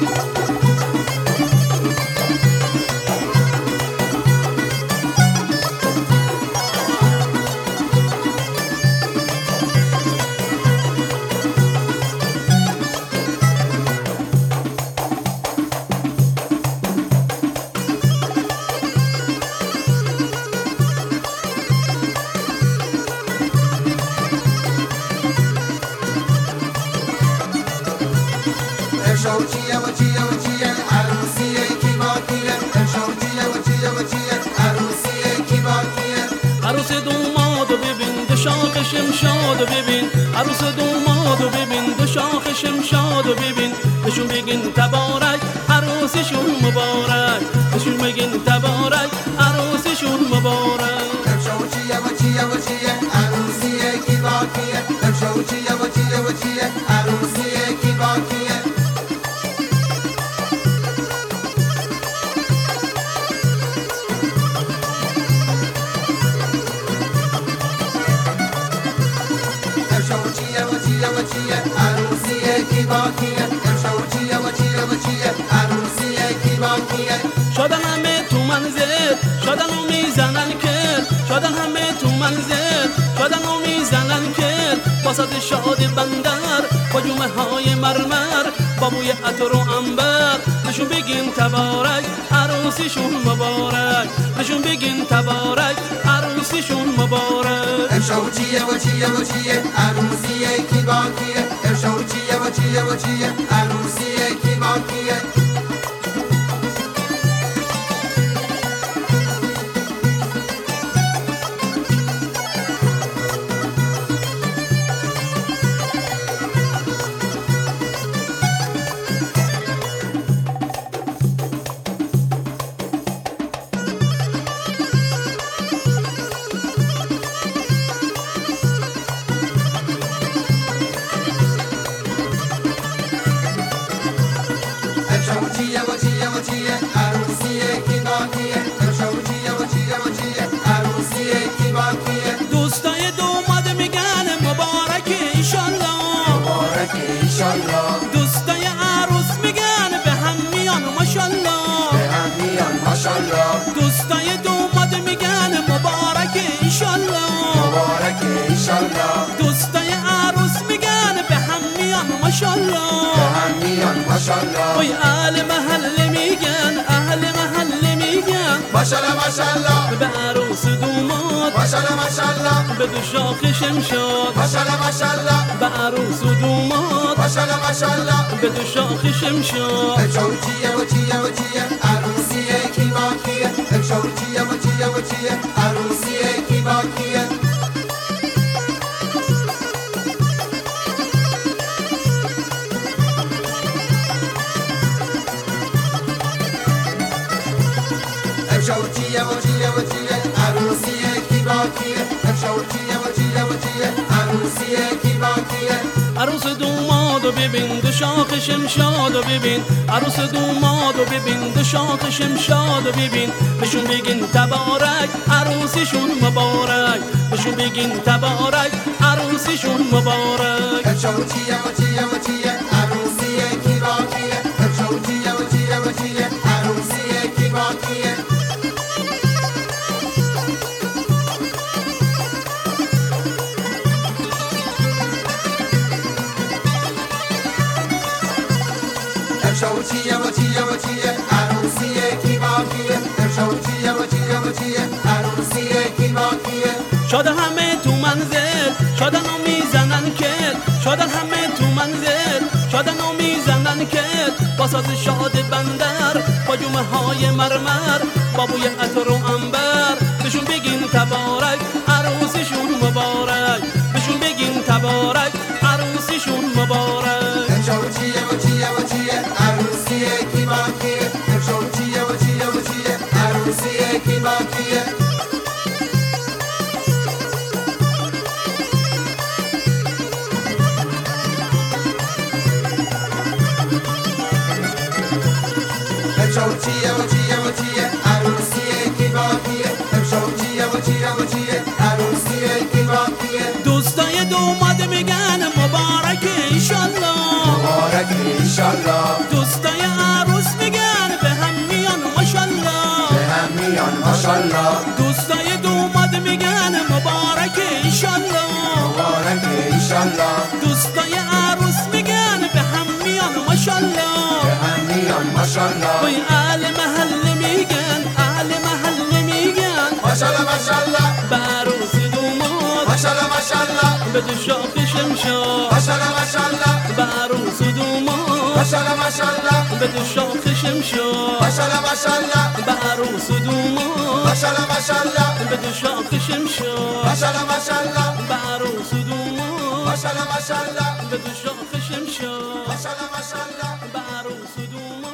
شوچیه و چیه و چیه عروسیه کی باکیه شوچیه و چیه و چیه عروسیه کی باکیه عروس دومادو ببین دو شاخ شمشادو ببین عروس دومادو ببین دو شاخ شمشادو ببین بهشون بگین تبارک عروسشون مبارک بهشون بگین تبارک عروسشون مبارک شوچیه و چیه و چیه عروسیه کی باکیه شوچیه و چیه و چیه عروسیه کی باکیه شوچیه و چیه و چیه عروسیه کی باکیه شوچیه و چیه و چیه عروسیه کی باکیه شدن همه تو منزل شدن و میزنن کل شدن همه تو منزل شدن و میزنن کل با ساز شاد بندر با جومه های مرمر با بوی عطر و عنبر بهشون بگین تبارک عروسیشون مبارک بهشون بگین تبارک عروسیشون مبارک شوچیه و چیه و چیه عروسیه کی باکیه شوچیه و چیه و چیه عروسیه کی باکیه شوچیه و چیه و چیه عروسیه کی باکیه شوچیه و چیه و چیه عروسیه کی باکیه دوستای دوماد میگن مبارک ایشالله مبارک ایشالله دوستای عروس میگن به هم میان ماشالله به هم میان ماشالله دوستای دوماد میگن مبارک ایشالله مبارک ایشالله دوستای عروس میگن به هم میان ماشالله به هم میان ماشالله وای اهل محله میگن اهل محله میگن ماشالله ماشالله به عروس دوماد ماشالله ماشالله به دو شاخ شمشاد ماشالله ماشالله به عروس دوماد ماشالله ماشالله به دو شاخ شمشاد شوچیه و چیه و چیه عروسیه کی باکیه شوچیه و چیه و چیه عروسیه کی باکیه شوچیه و چیه و چیه عروسیه کی باکیه شوچیه و چیه و چیه عروسیه کی باکیه عروس دومادو ببین دو شاخ شمشادو ببین عروس دومادو ببین دو شاخ شمشادو ببین بهشون بگین تبارک عروسیشون مبارک بهشون بگین تبارک عروسیشون مبارک شوچیه و چیه و چیه عروسیه کی باکیه شوچیه و چیه و چیه عروسیه کی باکیه شوچیه و چیه و چیه عروسیه کی باکیه شوچیه و چیه و چیه عروسیه کی باکیه شدن همه تو منزل شدن و میزنن کل شدن همه تو منزل شدن و میزنن کل با ساز شاد بندر با جومه های مرمر با بوی عطر و عنبر بهشون بگین تبارک عروسیشون مبارک بهشون بگین تبارک عروسیشون مبارک شوچیه و چیه و چیه عروسیه کی باکیه شوچیه و چیه و چیه عروسیه کی باکیه شوچیه و چیه و چیه عروسیه کی باکیه شوچیه و چیه و چیه عروسیه کی باکیه دوستای دوماد میگن مبارک ایشالله مبارک ایشالله دوستای ماشالله دوستای دوماد میگن مبارک ایشالله مبارک ایشالله دوستای عروس میگن به هم میان ماشالله به هم میان ماشالله وای اهل محله میگن اهل محله میگن ماشالله ماشالله به عروس دوماد ماشالله ماشالله به دو شاخ شمشاد ماشالله ماشالله به عروس دوماد ماشالله ماشالله به دو شاخ شمشاد ماشالله ماشالله به عروس دوماد ماشالله ماشالله به دو شاخ شمشاد ماشالله ماشالله به عروس دوماد ماشالله ماشالله به دو شاخ شمشاد ماشالله ماشالله به عروس دوماد